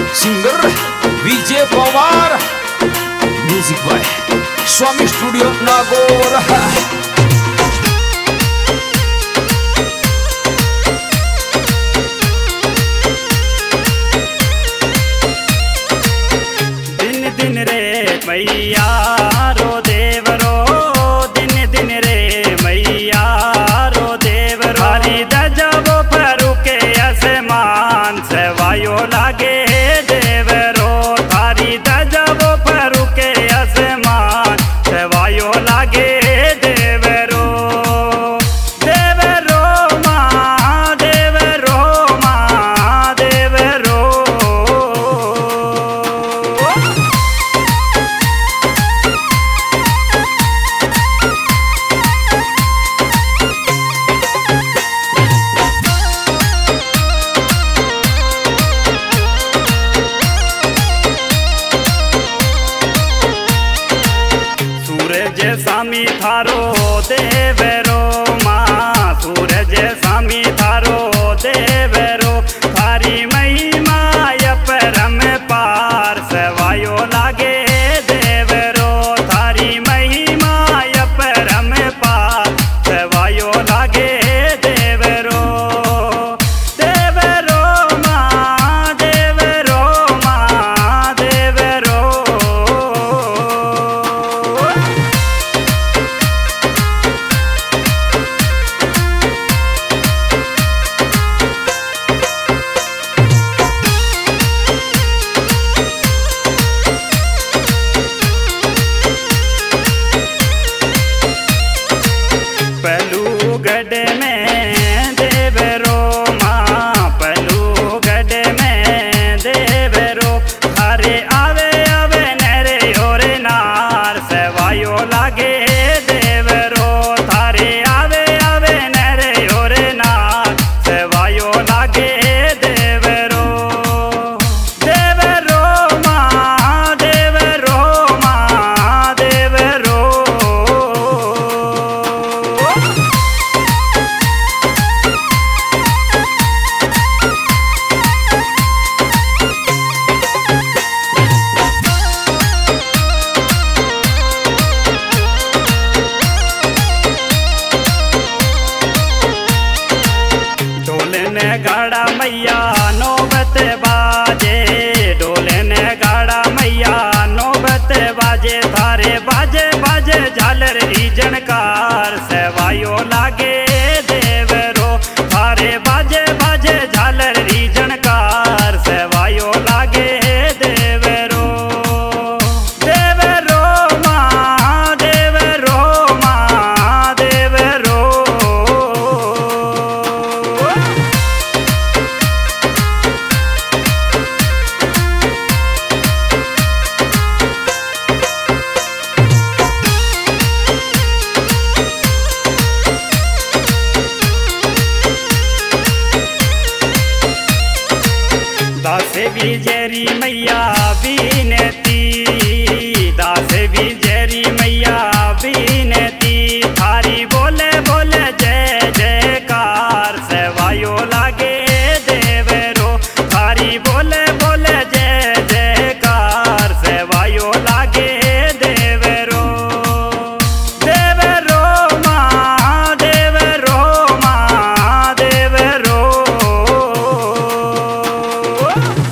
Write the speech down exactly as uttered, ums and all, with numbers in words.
Singer Vijay Pawar, music by Swami studio Nagaur. दिन दिन रे मैया रो देवरो, दिन दिन रे मैया रो देवरो। हरी दजबो फरू के आसमान से वायो लागे देवरो। हरी दजबो फरू के आसमान से वायो लागे देवरो। देवरो माँ देवरो माँ देवरो। सूरज सामी थारो देवरो माँ, सूरज सामी थारो देवरो। थारी महिमा परम पार सवायो लागे देवरो। थारी महिमा परम पार सवायो लागे देवरो। देवरो माँ देवरो माँ देवरो। पलू गढ़ में देवरो माँ, पलू गढ़ में देवरो। हरे आवे आवे नरे और नार सवायो लागे देवरो। थारे आवे आवे नरे और नार सवायो लागे देवरो। देवरो माँ देवरो माँ देवरो। ढोलन गाड़ा मैया नौबत बाजे, ढोलन गाड़ा मैया नौबत बाजे। थारे बाजे बाजे झालर रीजनकार सवायो लागे देवरो। थारे बाजे बाजे झालर रीजनकार सवायो लागे देवरो। देवरो माँ देवरो माँ देवरो। दास विजयरी मैया बीनती, दास विजयरी मैया बीनती। थारी बोले बोले जय जयकार सवायो लागे देवरो। थारी बोले बोले जय जयकार सवायो लागे देवरो। देवरो माँ देवरो माँ देवरो।